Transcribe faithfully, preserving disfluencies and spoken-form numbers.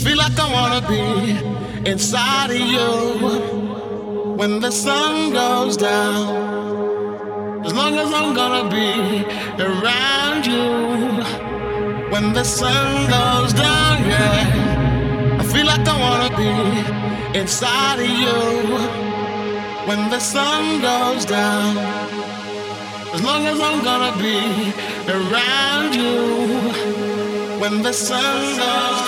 feel like I wanna be inside of you when the sun goes down. As long as I'm gonna be around you when the sun goes down, yeah. I feel like I wanna be inside of you when the sun goes down. As long as I'm gonna be around you when the sun goes down.